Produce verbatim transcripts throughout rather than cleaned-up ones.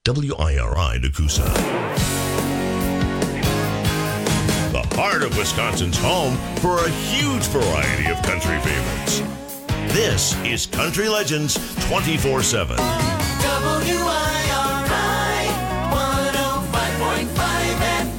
W I R I Nakusa. The heart of Wisconsin's home for a huge variety of country favorites. This is Country Legends twenty-four seven. W I R I one oh five point five F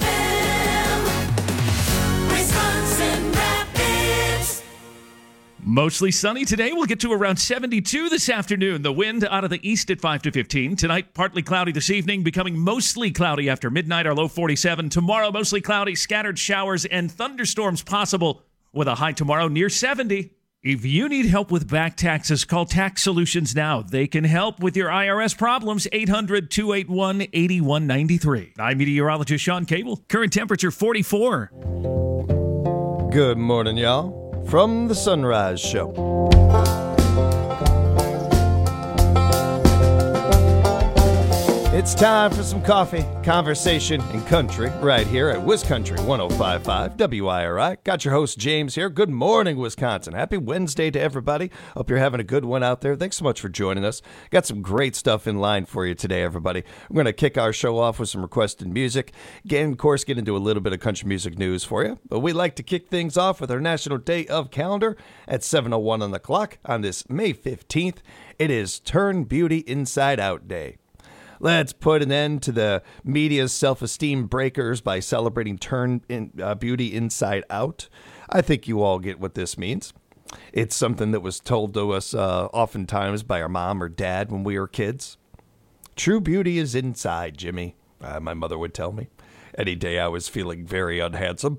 M. Wisconsin Rapids. Mostly sunny today. We'll get to around seventy-two this afternoon. The wind out of the east at five to fifteen. Tonight, partly cloudy this evening, becoming mostly cloudy after midnight, our low forty-seven. Tomorrow, mostly cloudy, scattered showers and thunderstorms possible with a high tomorrow near seventy. If you need help with back taxes, call Tax Solutions now. They can help with your I R S problems. eight hundred, two eight one, eight one nine three. I'm meteorologist Sean Cable. Current temperature forty-four. Good morning, y'all. From the Sunrise Show. It's time for some coffee, conversation, and country right here at WisCountry one oh five point five W I R I. Got your host James here. Good morning, Wisconsin. Happy Wednesday to everybody. Hope you're having a good one out there. Thanks so much for joining us. Got some great stuff in line for you today, everybody. We're going to kick our show off with some requested music. Again, of course, get into a little bit of country music news for you. But we like to kick things off with our National Day of Calendar at seven oh one on the clock on this May fifteenth. It is Turn Beauty Inside Out Day. Let's put an end to the media's self-esteem breakers by celebrating Turn in, uh, Beauty Inside Out. I think you all get what this means. It's something that was told to us uh, oftentimes by our mom or dad when we were kids. True beauty is inside, Jimmy, uh, my mother would tell me. Any day I was feeling very unhandsome.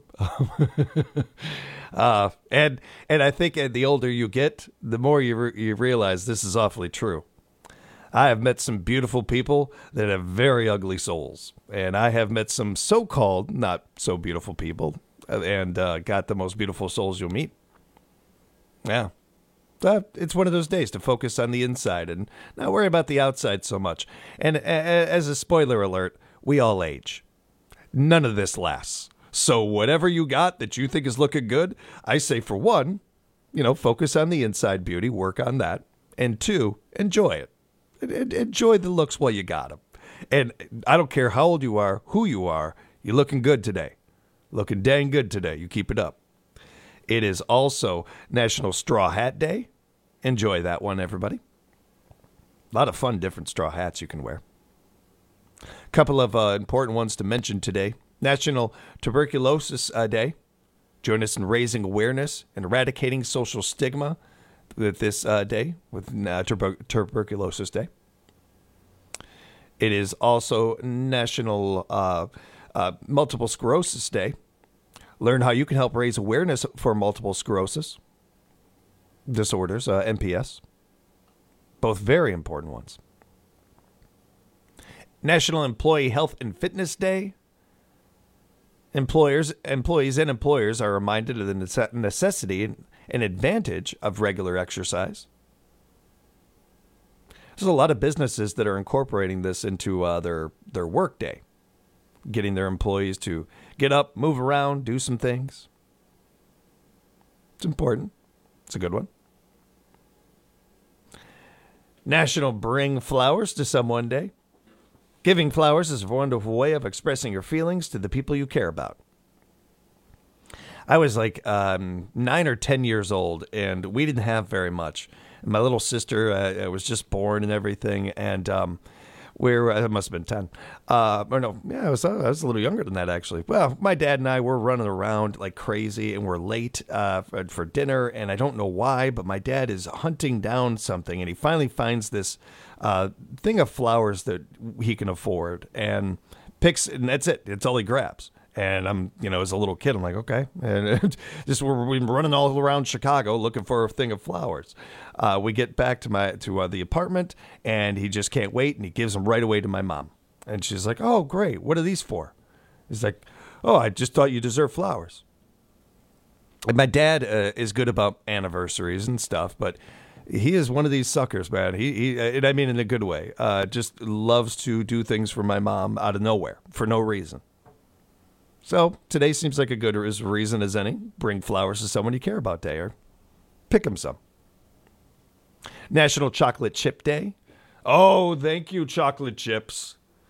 uh, and and I think the older you get, the more you, re- you realize this is awfully true. I have met some beautiful people that have very ugly souls. And I have met some so-called not so beautiful people and uh, got the most beautiful souls you'll meet. Yeah. Uh, it's one of those days to focus on the inside and not worry about the outside so much. And a- a- as a spoiler alert, we all age. None of this lasts. So whatever you got that you think is looking good, I say for one, you know, focus on the inside beauty, work on that. And two, enjoy it. Enjoy the looks while you got them. And I don't care how old you are, who you are, you're looking good today. Looking dang good today. You keep it up. It is also National Straw Hat Day. Enjoy that one, everybody. A lot of fun, different straw hats you can wear. A couple of uh, important ones to mention today. National Tuberculosis uh, Day. Join us in raising awareness and eradicating social stigma with this uh, day, with uh, tuber- Tuberculosis Day. It is also National uh, uh, Multiple Sclerosis Day. Learn how you can help raise awareness for multiple sclerosis disorders, uh, M P S. Both very important ones. National Employee Health and Fitness Day. Employers, employees and employers are reminded of the necessity and an advantage of regular exercise. There's a lot of businesses that are incorporating this into uh, their, their work day, getting their employees to get up, move around, do some things. It's important. It's a good one. National Bring Flowers to Someone Day. Giving flowers is a wonderful way of expressing your feelings to the people you care about. I was like um, nine or ten years old, and we didn't have very much. My little sister uh, was just born and everything, and um, we're I must have been ten. Uh, or no, yeah, I was, I was a little younger than that, actually. Well, my dad and I were running around like crazy, and we're late uh, for, for dinner, and I don't know why, but my dad is hunting down something, and he finally finds this uh, thing of flowers that he can afford, and picks, and that's it. It's all he grabs. And I'm, you know, as a little kid, I'm like, okay. And just we're, we're running all around Chicago looking for a thing of flowers. Uh, we get back to my to uh, the apartment, and he just can't wait, and he gives them right away to my mom. And she's like, oh, great. What are these for? He's like, oh, I just thought you deserved flowers. And my dad uh, is good about anniversaries and stuff, but he is one of these suckers, man. He, he and I mean in a good way, uh, just loves to do things for my mom out of nowhere for no reason. So today seems like a good as reason as any. Bring flowers to someone you care about day, or pick them some. National Chocolate Chip Day. Oh, thank you, chocolate chips.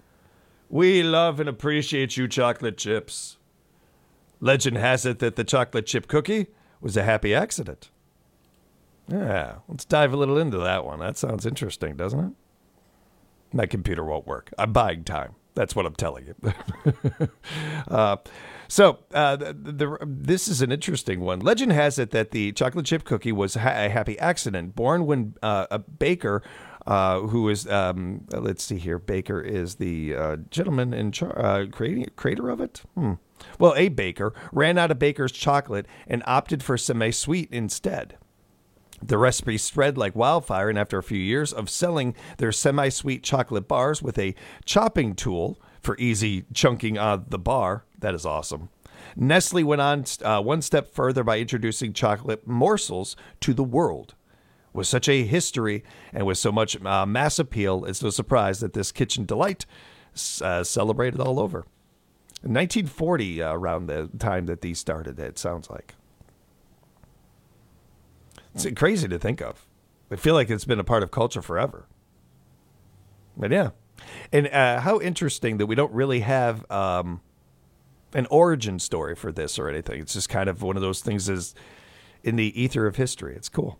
We love and appreciate you chocolate chips. Legend has it that the chocolate chip cookie was a happy accident. Yeah, let's dive a little into that one. That sounds interesting, doesn't it? My computer won't work. I'm buying time. That's what I'm telling you. uh, so uh, the, the, this is an interesting one. Legend has it that the chocolate chip cookie was ha- a happy accident, born when uh, a baker, uh, who is, um, let's see here, Baker is the uh, gentleman in char- uh, creating, creator of it? Hmm. Well, a baker ran out of Baker's chocolate and opted for semi-sweet instead. The recipe spread like wildfire, and after a few years of selling their semi-sweet chocolate bars with a chopping tool for easy chunking on the bar, that is awesome, Nestle went on uh, one step further by introducing chocolate morsels to the world. With such a history and with so much uh, mass appeal, it's no surprise that this kitchen delight uh, celebrated all over. In nineteen forty, uh, around the time that these started, it sounds like. It's crazy to think of. I feel like it's been a part of culture forever. But yeah. And uh, how interesting that we don't really have um, an origin story for this or anything. It's just kind of one of those things is in the ether of history. It's cool.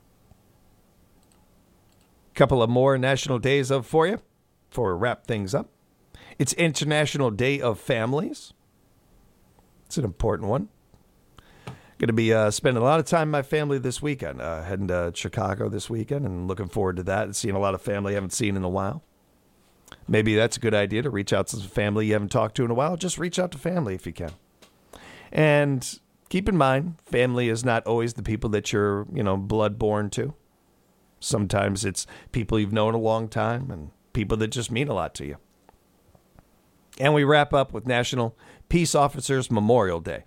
Couple of more national days of for you before we wrap things up. It's International Day of Families. It's an important one. Going to be uh, spending a lot of time with my family this weekend. Uh, heading to Chicago this weekend and looking forward to that and seeing a lot of family I haven't seen in a while. Maybe that's a good idea to reach out to some family you haven't talked to in a while. Just reach out to family if you can. And keep in mind, family is not always the people that you're, you know, blood born to. Sometimes it's people you've known a long time and people that just mean a lot to you. And we wrap up with National Peace Officers Memorial Day.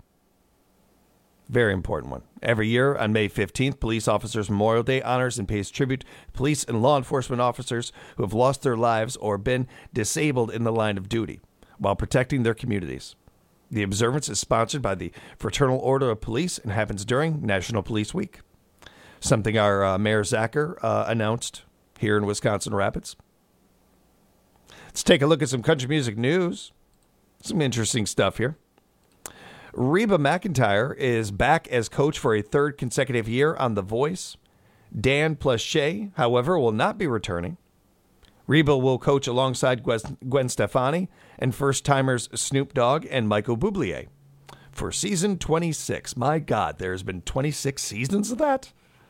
Very important one. Every year on May fifteenth, Police Officers Memorial Day honors and pays tribute to police and law enforcement officers who have lost their lives or been disabled in the line of duty while protecting their communities. The observance is sponsored by the Fraternal Order of Police and happens during National Police Week, something our uh, Mayor Zacher uh, announced here in Wisconsin Rapids. Let's take a look at some country music news. Some interesting stuff here. Reba McEntire is back as coach for a third consecutive year on The Voice. Dan plus Shay, however, will not be returning. Reba will coach alongside Gwen Stefani and first-timers Snoop Dogg and Michael Bublé for season twenty-six. My God, there's been twenty-six seasons of that?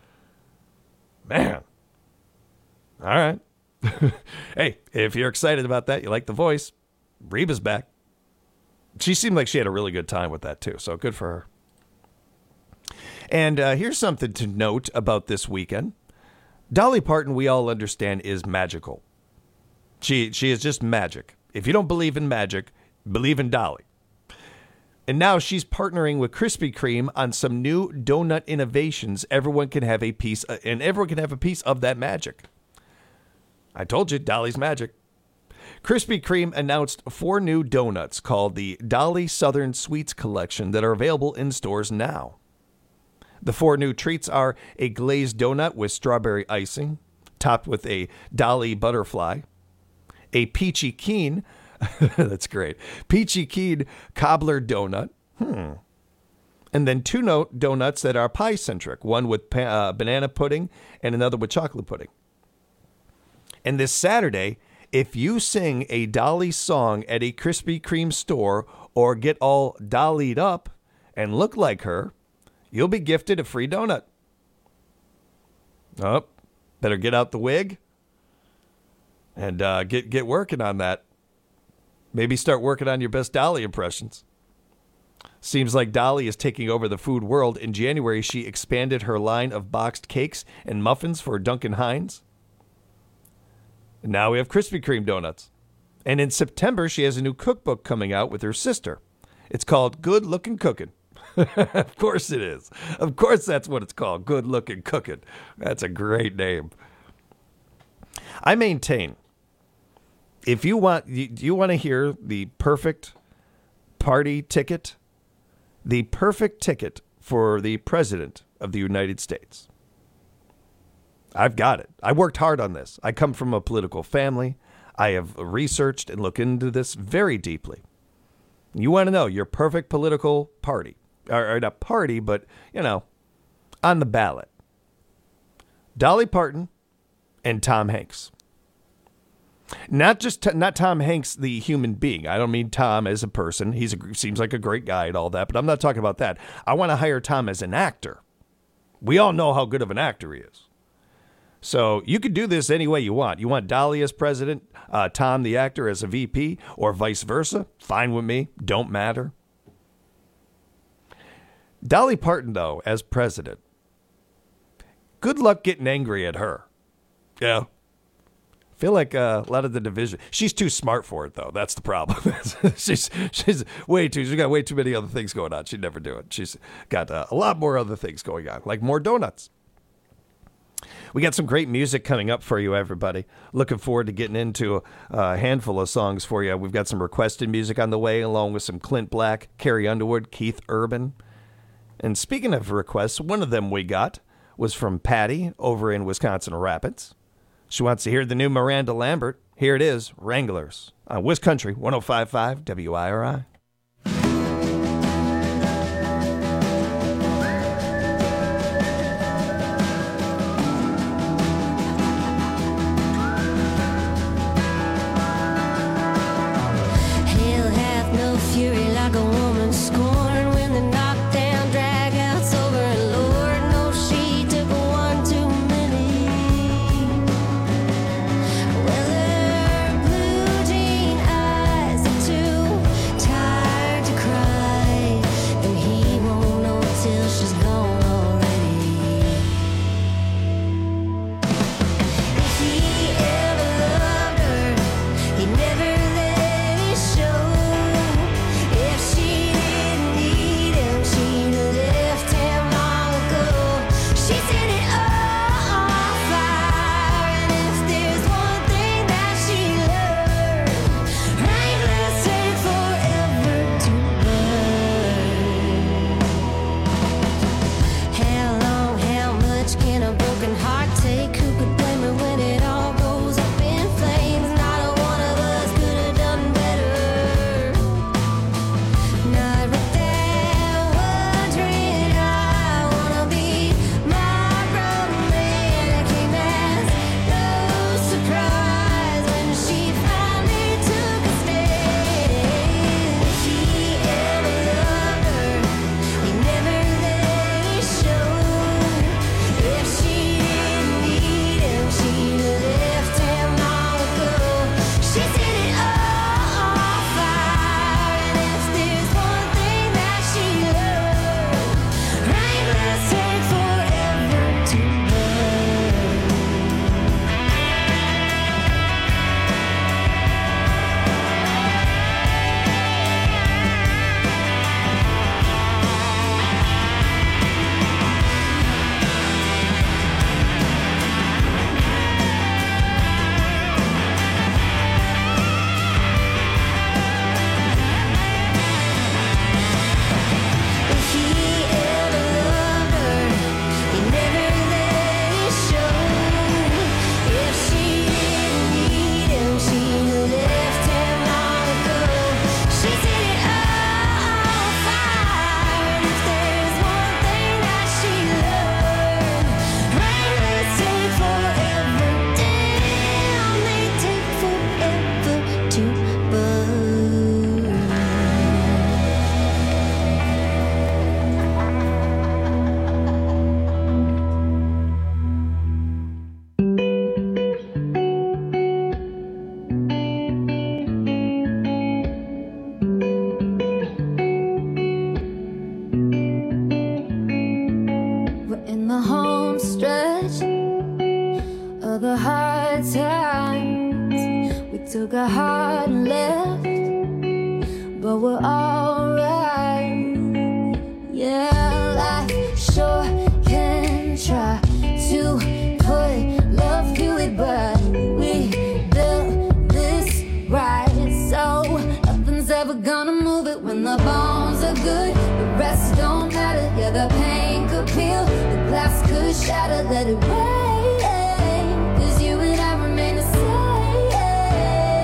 Man. All right. Hey, if you're excited about that, you like The Voice, Reba's back. She seemed like she had a really good time with that, too, so good for her. And uh, here's something to note about this weekend. Dolly Parton, we all understand, is magical. She she is just magic. If you don't believe in magic, believe in Dolly. And now she's partnering with Krispy Kreme on some new donut innovations. Everyone can have a piece, uh, and everyone can have a piece of that magic. I told you, Dolly's magic. Krispy Kreme announced four new donuts called the Dolly Southern Sweets Collection that are available in stores now. The four new treats are a glazed donut with strawberry icing, topped with a Dolly butterfly, a Peachy Keen, that's great, Peachy Keen cobbler donut, hmm, and then two no- donuts that are pie-centric, one with pa- uh, banana pudding and another with chocolate pudding. And this Saturday, if you sing a Dolly song at a Krispy Kreme store or get all dollied up and look like her, you'll be gifted a free donut. Oh, better get out the wig and uh, get get working on that. Maybe start working on your best Dolly impressions. Seems like Dolly is taking over the food world. In January, she expanded her line of boxed cakes and muffins for Duncan Hines. And now we have Krispy Kreme donuts. And in September, she has a new cookbook coming out with her sister. It's called Good Looking Cooking. Of course it is. Of course that's what it's called, Good Looking Cooking. That's a great name. I maintain, if you want, you, you want to hear the perfect party ticket, the perfect ticket for the President of the United States. I've got it. I worked hard on this. I come from a political family. I have researched and looked into this very deeply. You want to know your perfect political party, or, or not party, but, you know, on the ballot. Dolly Parton and Tom Hanks. Not just not Tom Hanks, the human being. I don't mean Tom as a person. He seems like a great guy and all that, but I'm not talking about that. I want to hire Tom as an actor. We all know how good of an actor he is. So you could do this any way you want. You want Dolly as president, uh, Tom the actor as a V P, or vice versa. Fine with me. Don't matter. Dolly Parton, though, as president. Good luck getting angry at her. Yeah. Feel like uh, a lot of the division. She's too smart for it, though. That's the problem. she's she's way too. She's got way too many other things going on. She'd never do it. She's got uh, a lot more other things going on, like more donuts. We got some great music coming up for you, everybody. Looking forward to getting into a handful of songs for you. We've got some requested music on the way, along with some Clint Black, Carrie Underwood, Keith Urban. And speaking of requests, one of them we got was from Patty over in Wisconsin Rapids. She wants to hear the new Miranda Lambert. Here it is, Wranglers, on Wiscountry one oh five point five W I R I. Took a hard left, but we're alright. Yeah, life sure can try to put love to it, but we built this right, so nothing's ever gonna move it. When the bones are good, the rest don't matter. Yeah, the pain could peel, the glass could shatter. Let it rain, 'cause you and I remain the same.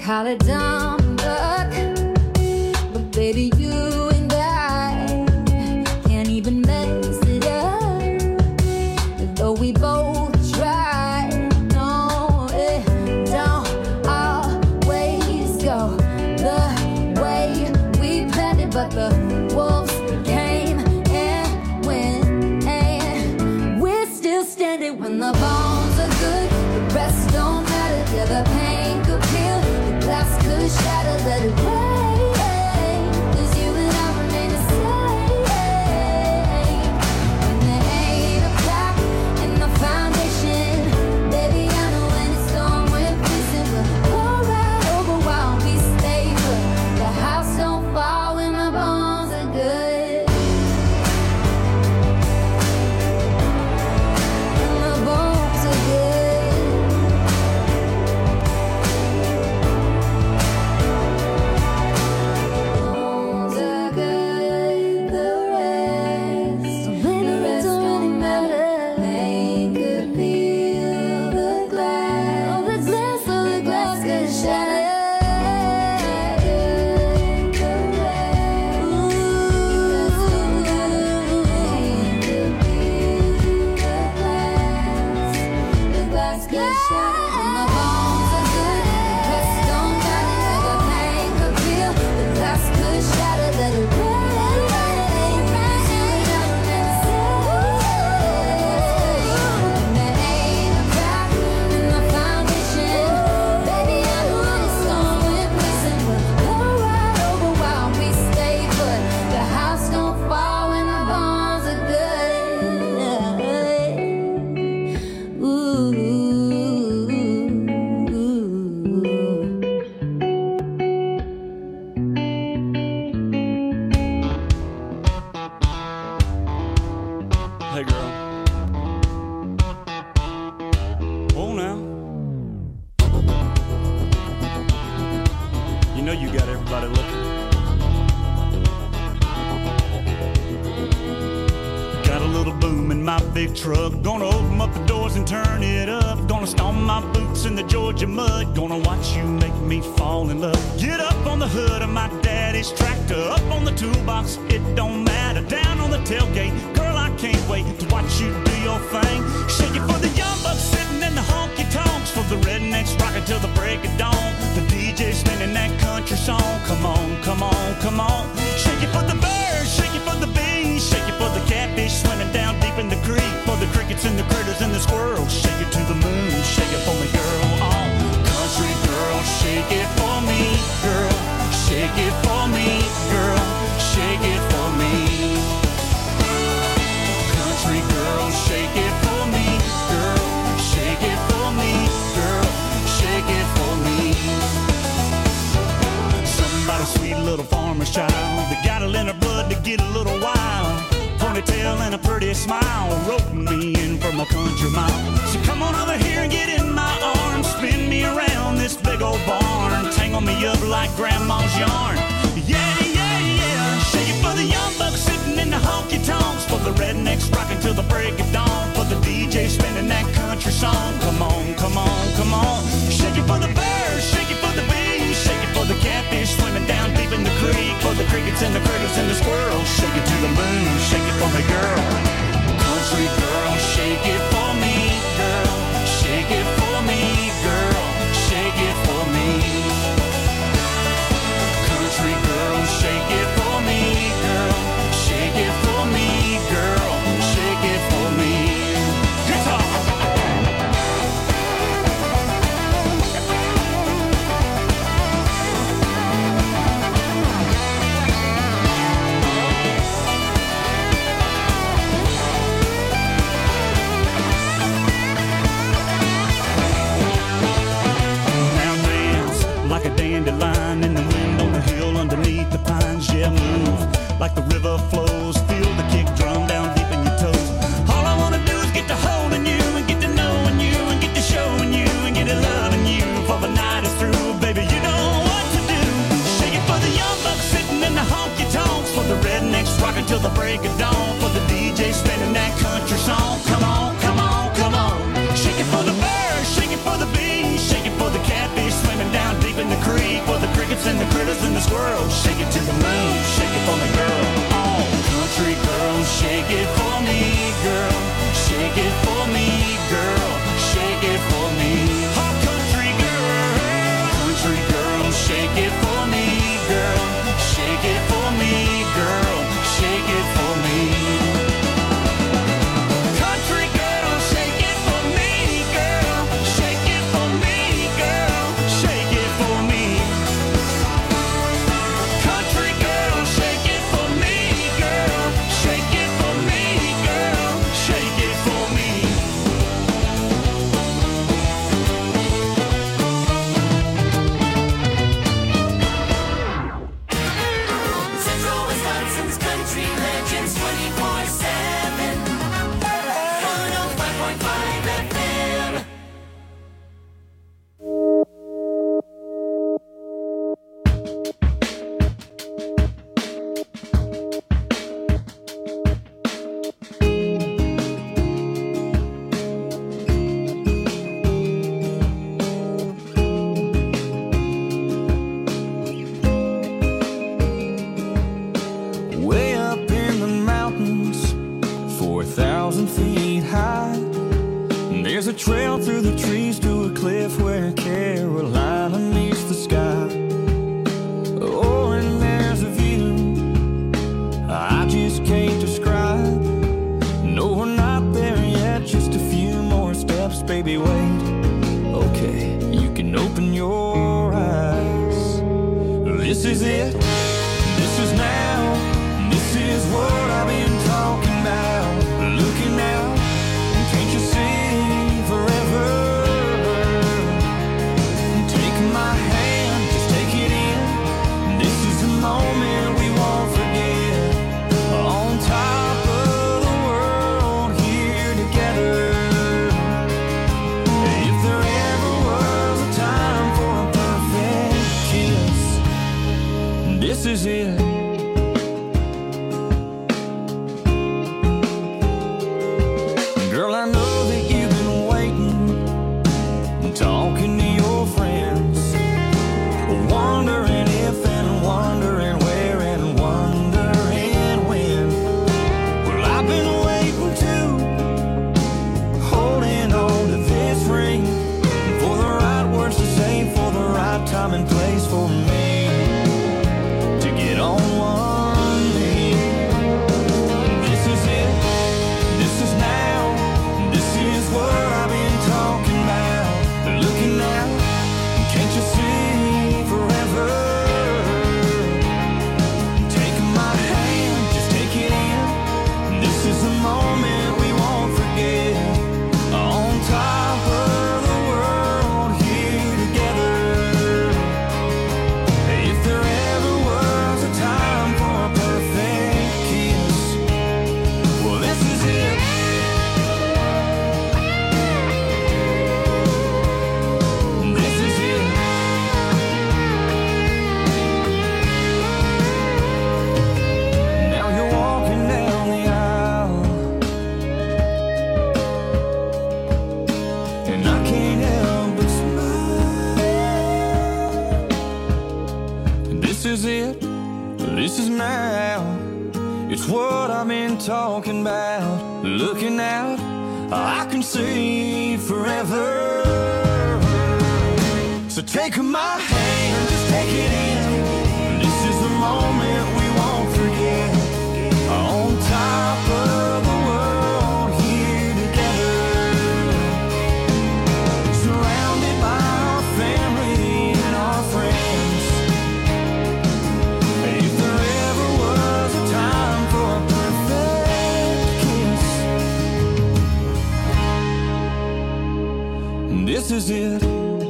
call it dumb luck, but baby, you and I can't even mess it up. Though we both try, no, it don't always go the way we planned it, but the wolves came and went, and we're still standing when the bones are good. The rest don't matter, yeah, the pain could heal, the glass could shatter, let it rain, 'cause you and I remain the same. And there ain't a crack in the foundation, baby, I know when it's storm, we're facing, we'll go right over while we stay put. The house don't fall when the bones are good. And the bones are good. Bones are good, the rest, the rest don't matter. They could peel the glass, oh, the glass, oh, the glass could shatter. The rest, ooh, they could peel the glass, the glass could shatter. And the bones are good, the rest don't matter. The pain could peel, the glass could shatter. Let it rain, and there ain't a crack in the foundation, baby, I know when it's storm, we're facing, we'll go right over while we stay put. The house don't fall when the bones are good. Ooh. Hey, girl. Oh, now. You know you got everybody looking. Got a little boom in my big truck. Gonna open up the doors and turn it up. Gonna stomp my boots in the Georgia mud. Gonna watch you make me fall in love. Get up on the hood of my daddy's tractor. Up on the toolbox, it don't matter. Down on the tailgate, girl, I can't wait to watch you do your thing. Shake it for the young bucks sitting in the honky tonks. For the rednecks rocking till the break of dawn. The D J spinning that country song. Come on, come on, come on. Shake it for the birds, shake it for the bees. Shake it for the catfish swimming down deep in the creek. For the crickets and the critters and the squirrels. Shake it to the moon, shake it for me, girl. Oh, country girl, shake it for me, girl. Shake it for me, girl. Shake it for me. Country girl, shake it for me, girl. Shake it for me, girl. Shake it for me. Somebody sweet little farmer's child that got it in her blood to get a little wild. Ponytail and a pretty smile, roping me in from a country mile. So come on over here and get in my arms, spin me around this big old barn, tangle me up like grandma's yarn. Yeah, yeah, yeah. Shake it for the young bucks sitting in the honky tonks. For the rednecks rocking till the break of dawn. For the D J spinning that country song. Come on, come on, come on. Shake it for the birds, shake it for the bees. Shake it for the catfish swimming down deep in the creek. For the crickets and the critters and the squirrels. Shake it to the moon, shake it for me, girl. Country girl, shake it for me, girl. Shake it for me, girl. Shake it for me. Country girl, shake it for me, girl. Shake it for me, girl. Shake it for me. Guitar. shake it for me. Oh, country girl, country girl, shake it for me, girl. Shake it for me, girl. Shake it for me. Country girl, shake it for me, girl. Shake it for me, girl. Shake it for me. Country girl, shake it for me, girl. Shake it for me, girl. Shake it for me. Central Wisconsin's Country Legends twenty-four seven. one oh five point five F M. Way up in the mountains, four thousand feet high, there's a trail through the trees to a cliff where Carolina meets the sky. Oh, and there's a view I just can't describe. No, we're not there yet, just a few more steps, baby, wait. Okay, you can open your eyes. This is it, this is now. This is what I've been talking about. Looking out, can't you see forever? Take my hand, just take it in. This is a moment we won't forget. On top of the world, here together. If there ever was a time for a perfect kiss, this is it. Girl, I know that you've been waiting, talking to your friends, wondering if and wondering where and wondering when. Well, I've been waiting too, holding on to this ring, for the right words to say, for the right time and place for me to get on one knee. This is it, this is now. This is what I've been talking about. Looking out, can't you see forever? Take my hand, just take it in. This is a moment we won't forget. On top of the world, here together. If there ever was a time for a perfect kiss, well, this is it. This is it. Now you're walking down the aisle, and I can't help but smile. This is it. This is now. It's what I've been talking about. Looking out, I can see forever. So take my hand, just take it in. This is the moment we won't forget. On top of the world, here together. Surrounded by our family and our friends. If there ever was a time for a perfect kiss, this is it.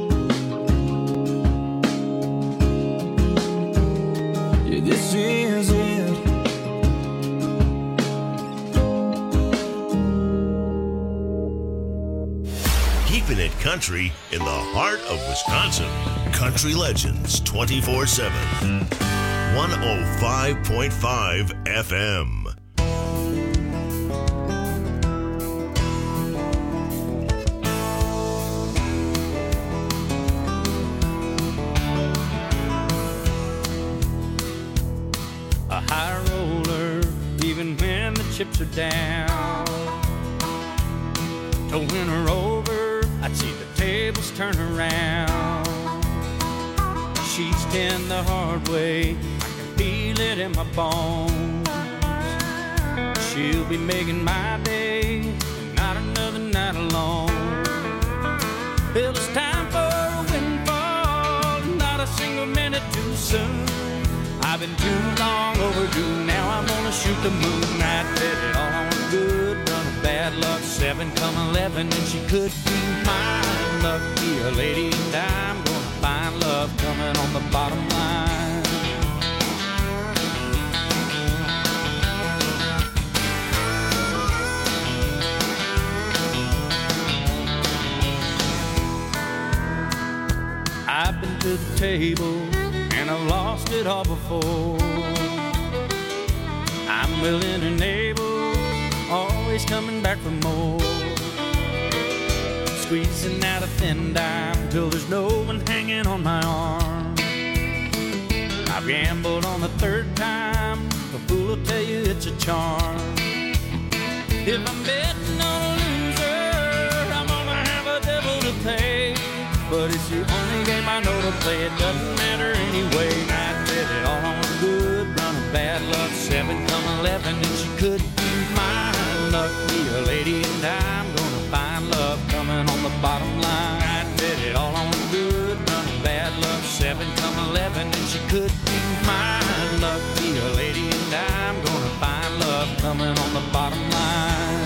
Yeah, this is it. Keeping it country in the heart of Wisconsin. Country Legends twenty-four seven. one oh five point five F M. chips are down. To win her over, I'd see tables turn around. She's ten the hard way, I can feel it in my bones. She'll be making my day, not another night alone. Well, it's time for a windfall, not a single minute too soon. I've been too long overdue, now I'm gonna shoot the moon. I bet it all on a good run of bad luck. Seven come eleven, and she could be mine. Lucky a lady, and I'm gonna find love coming on the bottom line. I've been to the table and I've lost it all before. I'm willing and able, always coming back for more. Squeezing out a thin dime till there's no one hanging on my arm. I've gambled on the third time, a fool will tell you it's a charm. If I'm betting on a loser, I'm gonna have a devil to pay. But it's the only game I know to play, it doesn't matter anyway. I bet it all on a good run of bad luck. Seven come eleven, and she could be mine. Lucky a lady, and I'm gonna find love coming on the bottom line. I bet it all on a good run of bad luck. Seven come eleven, and she could be mine. Lucky a lady, and I'm gonna find love coming on the bottom line.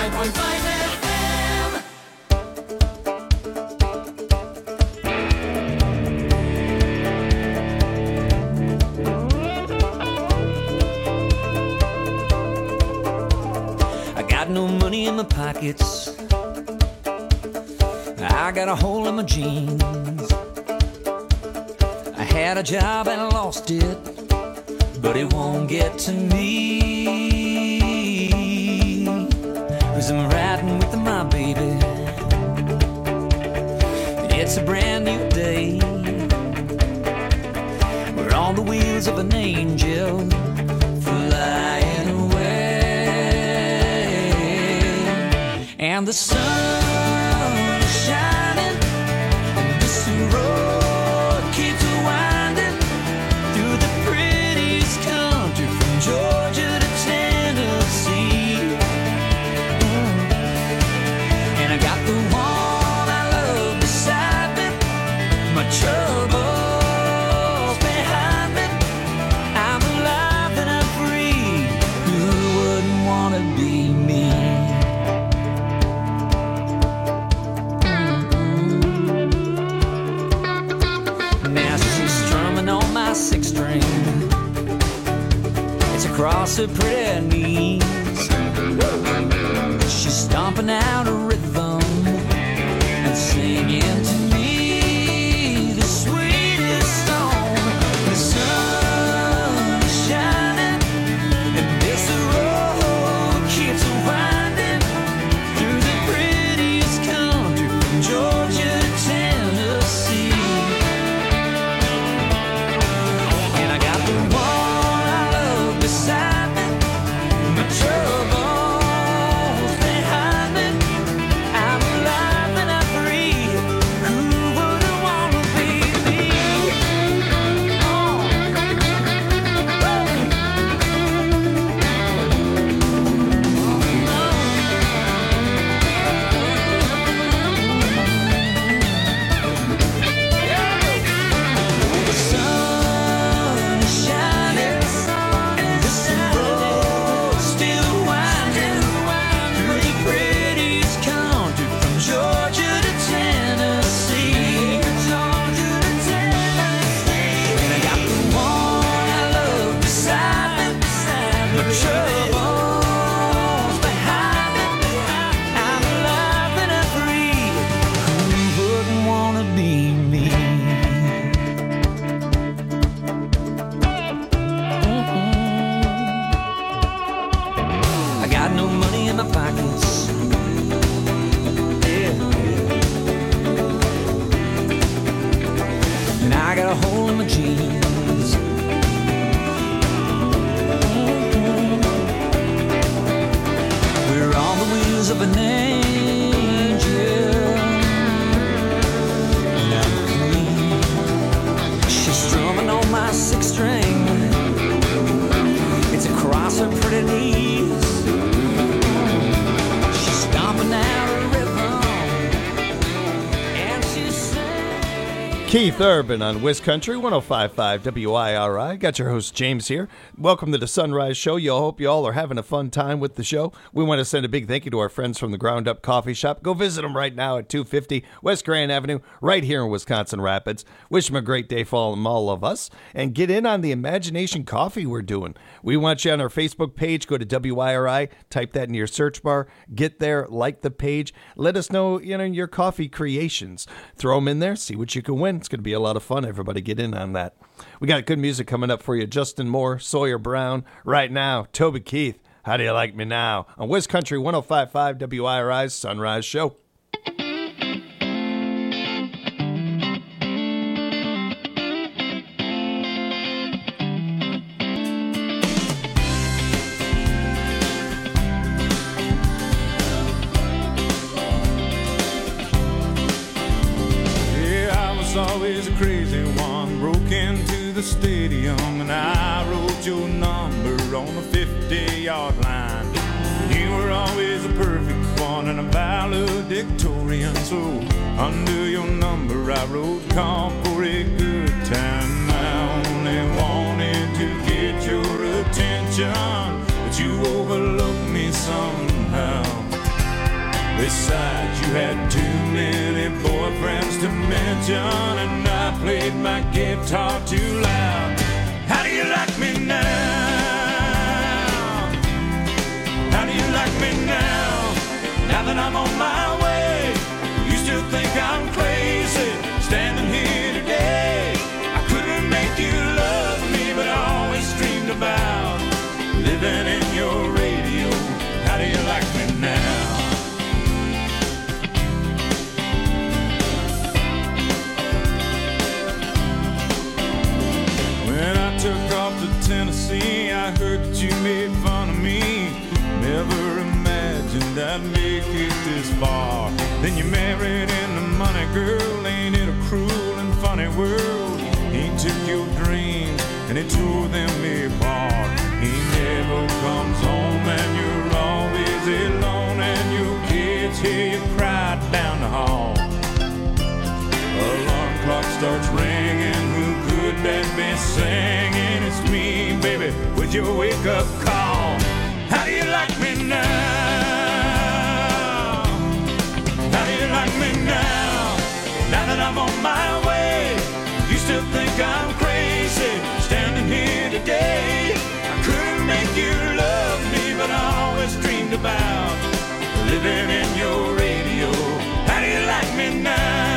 five point five F M. I got no money in my pockets. I got a hole in my jeans. I had a job and I lost it, but it won't get to me. 'Cause I'm riding with my baby. It's a brand new day. We're on the wheels of an angel flying away. And the sun is shining, and this road keeps winding through the prettiest country from Georgia to Tennessee. Mm. And I got the one I love beside me, my troubles behind me. I'm alive and I'm free. Who wouldn't wanna be me? Now she's strumming on my six string. It's across her pretty knees. She's stomping out a rhythm and singing to me the sweetest song. The sun is shining and this road keeps winding through the prettiest country from Georgia to Tennessee. And I got the one I love beside me, my troubles behind me. I'm alive and I'm free. Who wouldn't wanna be me? The sun is shining and this road still winding through the prettiest country from Georgia to Tennessee. Georgia to Tennessee. And I got the one I love beside me, my troubles behind me. I'm alive and I'm free. Who wouldn't wanna be me? I got no money in my pockets. Yeah, yeah. And I got a hole in my jeans. We're on the wheels of an angel. And I'm clean. She's strumming on my six string. It's across her pretty knees. She's stomping out a rhythm, and she's saying, Keith Urban on Wiz Country one oh five point five W I R I. Got your host James here. Welcome to the Sunrise Show. You hope you all are having a fun time with the show. We want to send a big thank you to our friends from the Ground Up Coffee Shop. Go visit them right now at two fifty West Grand Avenue, right here in Wisconsin Rapids. Wish them a great day from all of us, and get in on the Imagination Coffee we're doing. We want you on our Facebook page. Go to W I R I, type that in your search bar, get there, like the page. Let us know, you know, your coffee creations. Throw them in there, see what you can win. It's going to be a lot of fun. Everybody get in on that. We got good music coming up for you. Justin Moore, Sawyer Brown. Right now, Toby Keith, How Do You Like Me Now? On Wiz Country one oh five point five W I R I's Sunrise Show. Yeah, I was always a crazy one. Broke into the stadium and I wrote your number on the fifty-yard line. You were always a perfect one and a valedictorian. So under your number I wrote, call for a good time. I only wanted to get your attention, but you overlooked me somehow. Besides, you had too many boyfriends to mention, and I played my guitar too loud. How do you like me now? How do you like me now? Now that I'm on my way, you still think I'm crazy, standing here today. I couldn't make you love me, but I always dreamed about living in your radio. How do you like me now? When I took off to Tennessee, I heard that you made fun of me. Never imagined I'd make it this far. Then you married into money, girl. Ain't it a cruel and funny world? He took your dreams and he tore them apart. He never comes home and you're always alone, and your kids hear you cry down the hall. Alarm clock starts ringing. Who could that be singing? It's me, baby, with your wake-up call. How do you like me now? How do you like me now? Now that I'm on my way, you still think I'm crazy, standing here today. I couldn't make you love me, but I always dreamed about living in your radio. How do you like me now?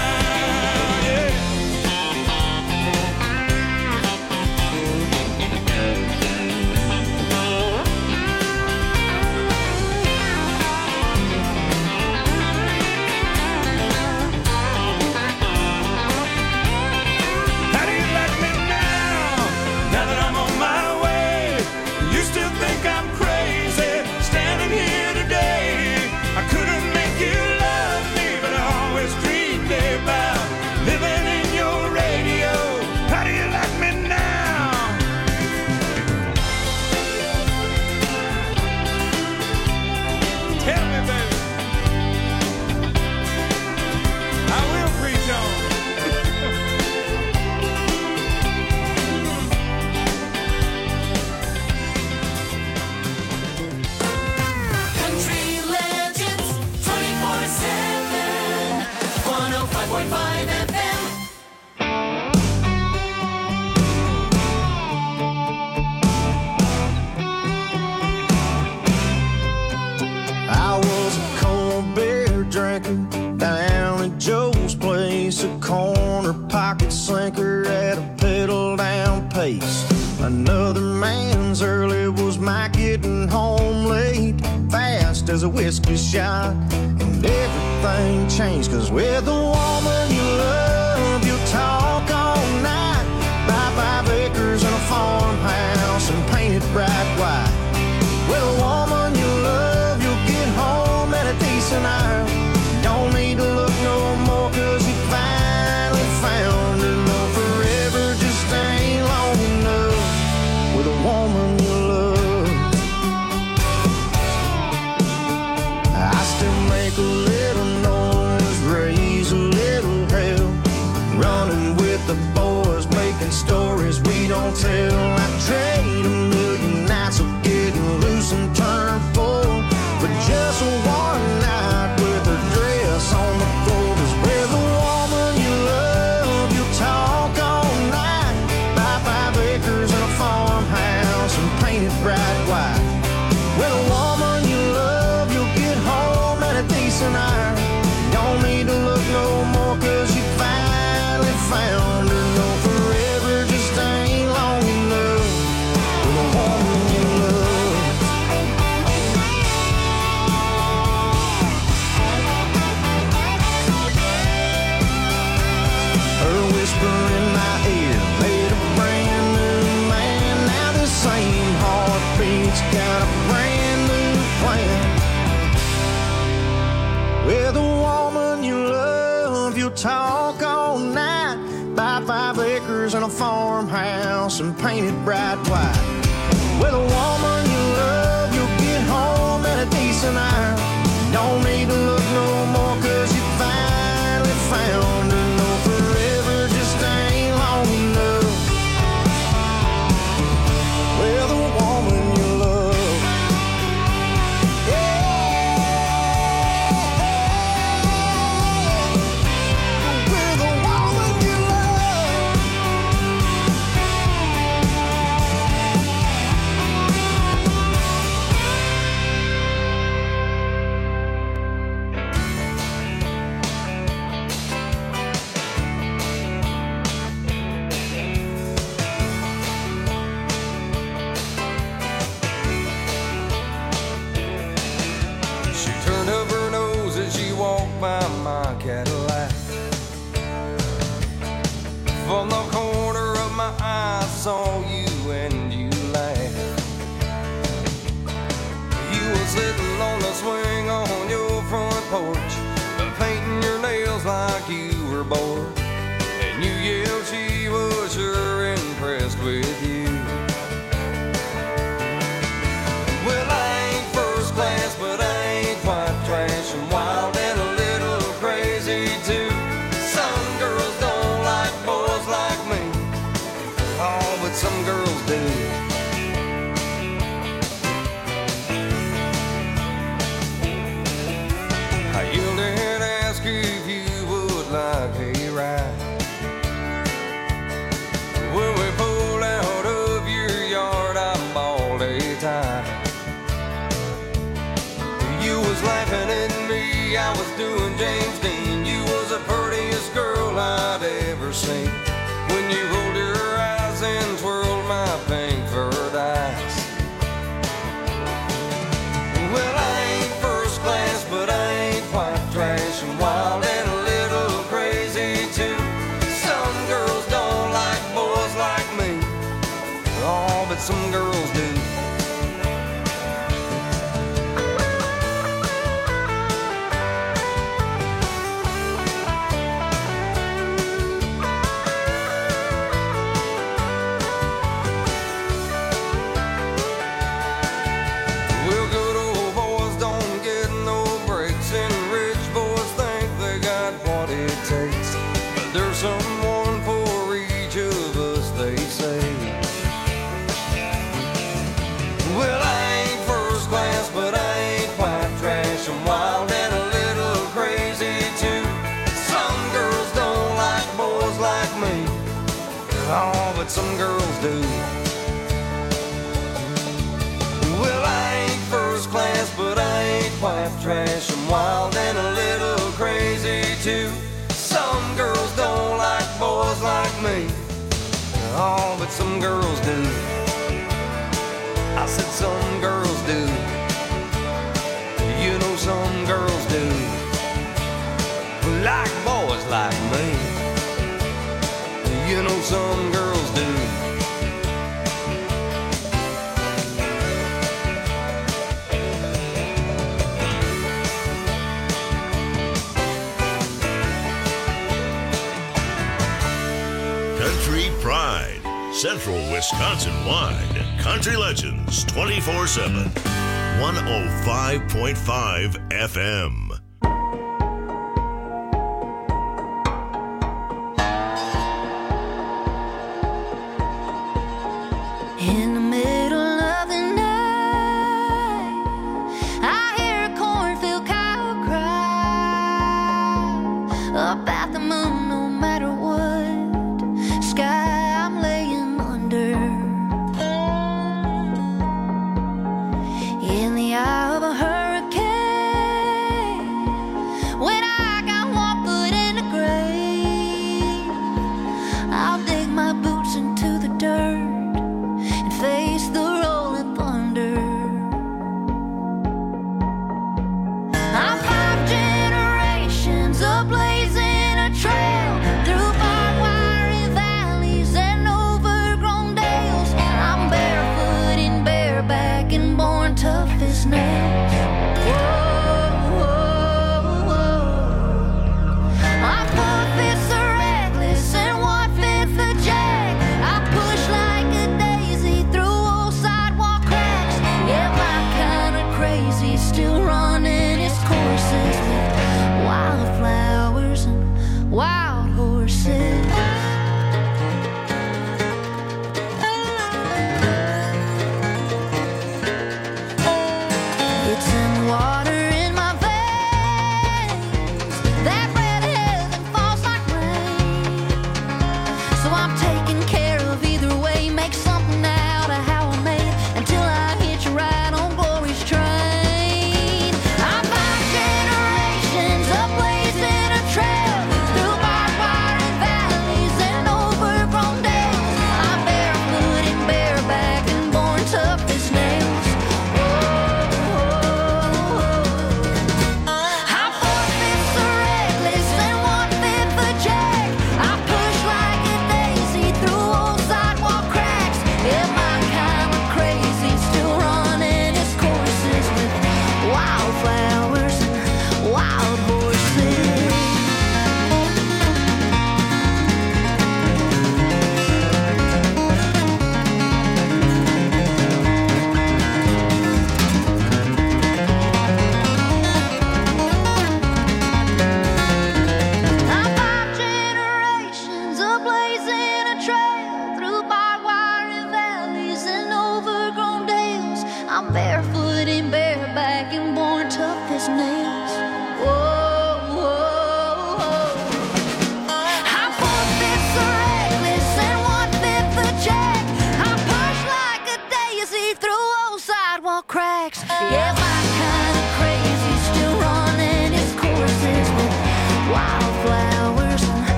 Down at Joe's place, a corner pocket sinker at a pedal down pace. Another man's early was my getting home late, fast as a whiskey shot, and everything changed. Cause with the woman you love, you'll talk all night. Buy five acres and a farmhouse and paint it bright white. With a woman you love, you'll get home at a decent hour. Don't need to look no more, cause you finally found her. No, forever just ain't long enough with a woman you love. I still make a little noise, raise a little hell, running with the boys, making stories we don't tell. I trade a million nights of getting loose and turn full for just one night with her dress on the floor. Cause with a woman you love, you'll talk all night. Buy five acres and a farmhouse and paint it bright white. With a woman you love, you'll get home at a decent hour. Don't need to look no more, cause you finally found her. No, forever just ain't long enough with a woman you love. Her whisper in my ear made a brand new man. Now the same heartbeat's got a brand new plan. With a woman you love, you'll talk all night. Buy five acres and a farmhouse and paint it bright white. With a woman you love, you'll get home at a decent hour. Don't need to look no more, cause you finally found her. No, forever just ain't long enough with a woman you love. Yeah. I yelled and asked if you would like a ride. When we pulled out of your yard, I bawled a time. You was laughing at me, I was doing James Dean. You was the prettiest girl I'd ever seen. When you rolled your eyes and twirled my pink furred eyes. Well, I ain't first class, but I ain't quite trash and wild and a little crazy too. Some girls don't like boys like me, oh, but some girls do. Someone for each of us, they say. Well, I ain't first class, but I ain't quite trash. I'm wild and a little crazy too. Some girls don't like boys like me, oh, but some girls do. Well, I ain't first class, but I ain't quite trash. I'm wild and a little crazy too. Some girls don't like boys like me, oh, but some girls do. I said some girls do. You know some girls do. Like boys like me. You know some girls do. Country Pride, Central Wisconsin wide. Country Legends twenty-four seven. one oh five point five F M. In the middle of the night, I hear a cornfield cow cry up at the moon, no matter what sky I'm laying under. In the eye of a hurricane,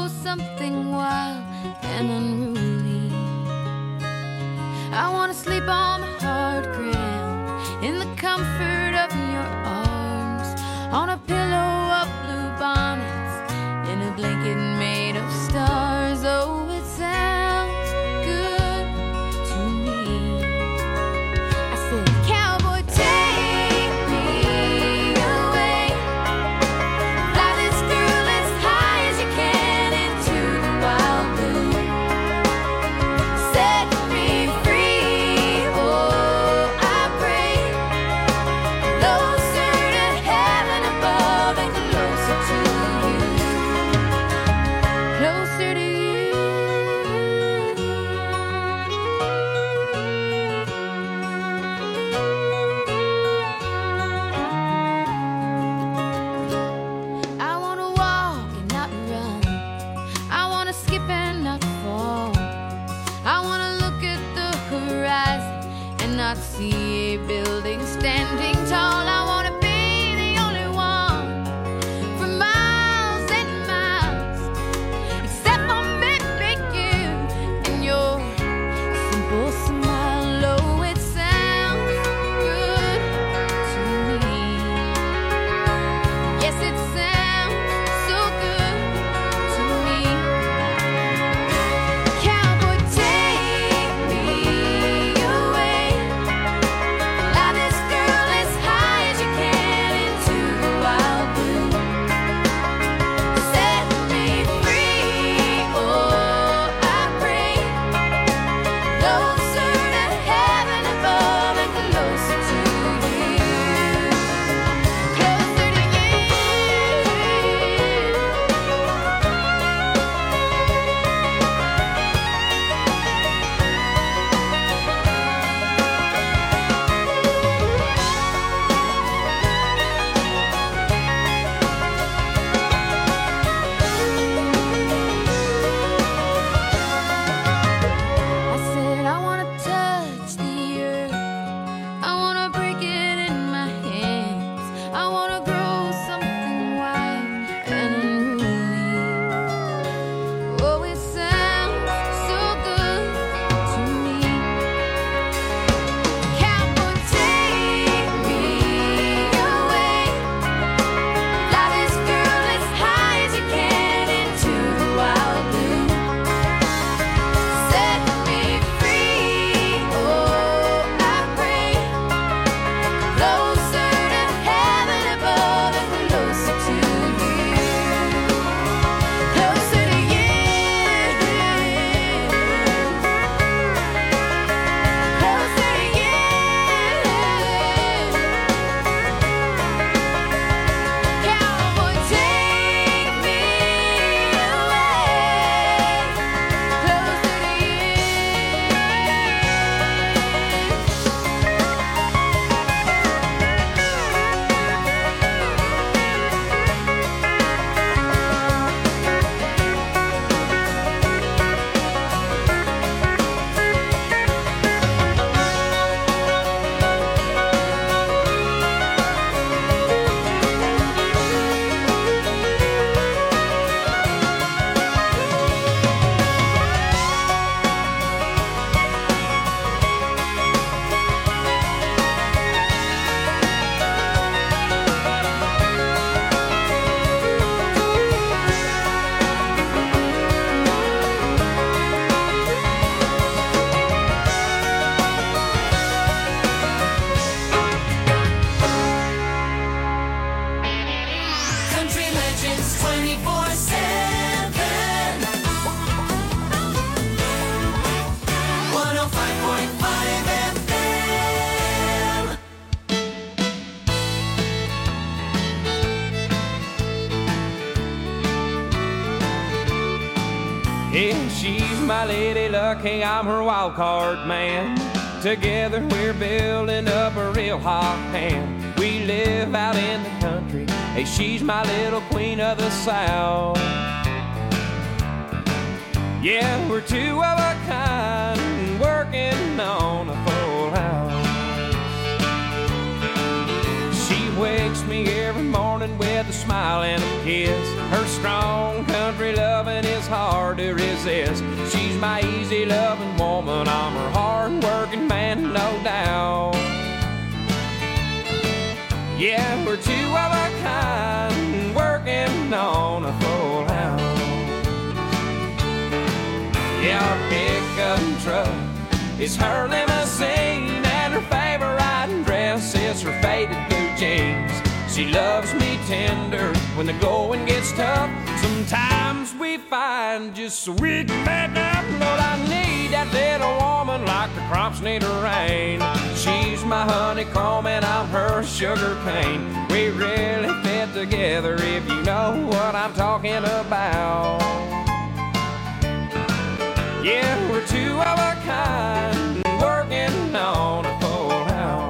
grow something wild and unruly. I wanna sleep on the hard ground in the comfort of your arms, on a pillow of blue bonnets, in a blanket made of stars. Oh, it sounds good to me. I said, cowboy, take me away. Fly this girl as high as you can into the wild blue. Set me free, oh, I pray. Closer to heaven above and closer to you. Closer to you. I wanna walk and not run. I wanna skip and not fall. I wanna look at the horizon and not see a building standing tall. I wanna be the only one for miles and miles, except for maybe you and your simple smile. Oh, it sounds good to me. Yes, it sounds so good to me. Cowboy, take me away. Fly this girl as high as you can into the wild blue. Set me free, oh, I pray. Closer to heaven above and closer to you. Closer to you. I said I wanna touch the earth. I wanna break it in my hands. I wanna grow something wild and unruly. Oh, it sounds so good to me. Cowboy, take me away. Fly this girl as high as you can into the wild blue. Set me free, oh, I pray. Closer to heaven above and closer to you. Closer to you. Closer to you. Cowboy, take me away. Closer to you. Country Legends twenty-four seven. one oh five point five F M. Yeah, she's my lady luck, hey, I'm her wild card man. Together we're building up a real hot hand. We live out in the country, hey, she's my little queen of the South. Yeah, we're two of a kind, working on a full house. She wakes me every morning with a smile and a kiss. Her strong country loving is hard to resist. She's my easy loving woman, I'm her hard working man, no doubt. Yeah, we're two of a kind, working on a full house. Yeah, our pickup truck is her limousine, and her favorite dress is her faded blue jeans. She loves me tender when the going gets tough. Sometimes we find just so we can make up. Lord, I need that little woman like the crops need a rain. She's my honeycomb and I'm her sugar cane. We really fit together if you know what I'm talking about. Yeah, we're two of a kind, working on a full house.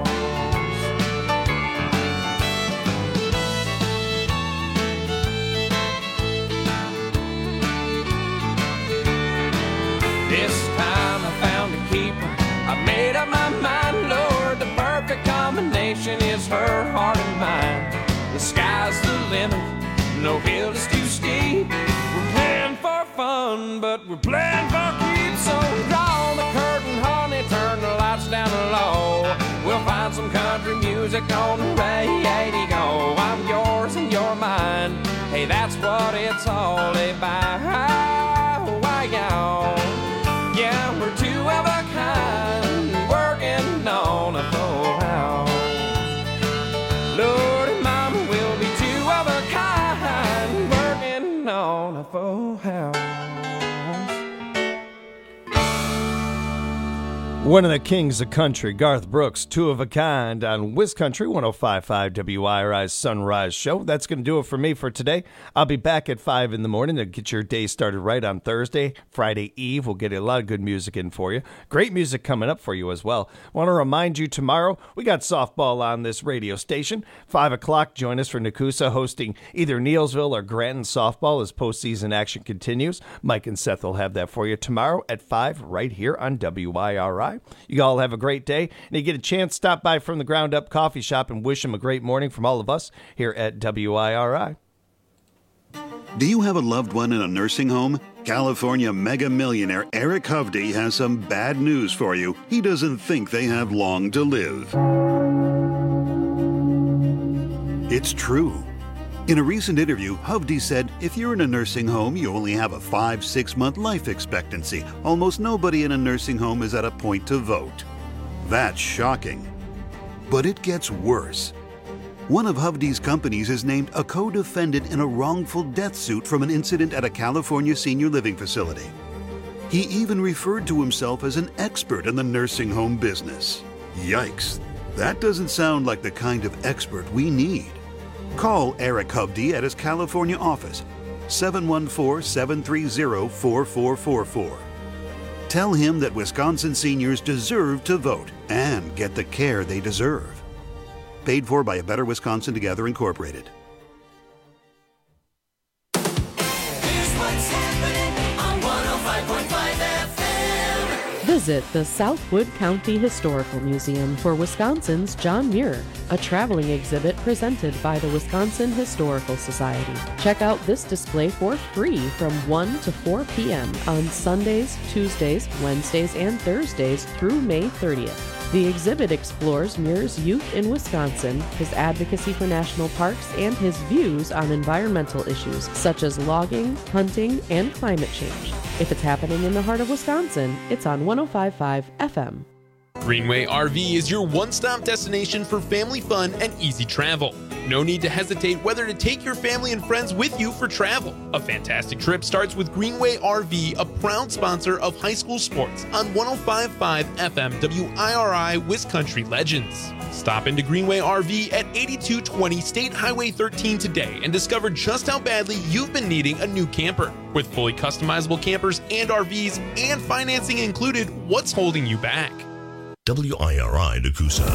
This time I found a keeper, I made up my mind, Lord, the perfect combination is her heart and mine. The sky's the limit, no hill is too steep. We're playing for fun, but we're playing for keeps. So draw the curtain, honey, turn the lights down low. We'll find some country music on the radio. I'm yours and you're mine, hey, that's what it's all about. Why, y'all? Yeah, we're two of a kind, working on a full house. Lord and Mama, we'll be two of a kind, working on a full house. One of the kings of country, Garth Brooks, two of a kind on WisCountry one oh five point five W I R I's Sunrise Show. That's going to do it for me for today. I'll be back at five in the morning to get your day started right on Thursday. Friday Eve, we'll get a lot of good music in for you. Great music coming up for you as well. Want to remind you tomorrow, we got softball on this radio station. five o'clock, join us for Nakusa hosting either Neilsville or Granton softball as postseason action continues. Mike and Seth will have that for you tomorrow at five right here on W I R I. You all have a great day. And you get a chance, stop by From the Ground Up Coffee Shop and wish them a great morning from all of us here at W I R I. Do you have a loved one in a nursing home? California mega millionaire Eric Hovde has some bad news for you. He doesn't think they have long to live. It's true. In a recent interview, Hovde said, if you're in a nursing home, you only have a five, six month life expectancy. Almost nobody in a nursing home is at a point to vote. That's shocking. But it gets worse. One of Hovde's companies is named a co-defendant in a wrongful death suit from an incident at a California senior living facility. He even referred to himself as an expert in the nursing home business. Yikes. That doesn't sound like the kind of expert we need. Call Eric Hovde at his California office, seven one four, seven three zero, four four four four. Tell him that Wisconsin seniors deserve to vote and get the care they deserve. Paid for by A Better Wisconsin Together, Incorporated. Here's what's happening on one oh five point five F M. Visit the Southwood County Historical Museum for Wisconsin's John Muir, a traveling exhibit presented by the Wisconsin Historical Society. Check out this display for free from one to four p.m. on Sundays, Tuesdays, Wednesdays, and Thursdays through May thirtieth. The exhibit explores Muir's youth in Wisconsin, his advocacy for national parks, and his views on environmental issues such as logging, hunting, and climate change. If it's happening in the heart of Wisconsin, it's on one oh five point five F M. Greenway R V is your one-stop destination for family fun and easy travel. No need to hesitate whether to take your family and friends with you for travel. A fantastic trip starts with Greenway R V, a proud sponsor of high school sports on one oh five point five F M W I R I WisCountry Legends. Stop into Greenway R V at eighty-two twenty State Highway thirteen today and discover just how badly you've been needing a new camper. With fully customizable campers and R Vs and financing included, what's holding you back? W I R I Nakusa.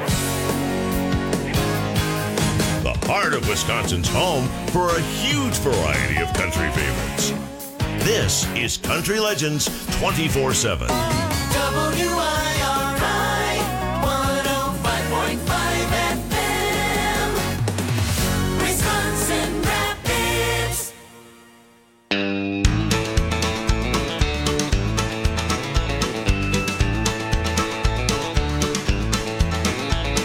The heart of Wisconsin's home for a huge variety of country favorites. This is Country Legends twenty-four seven. W I R I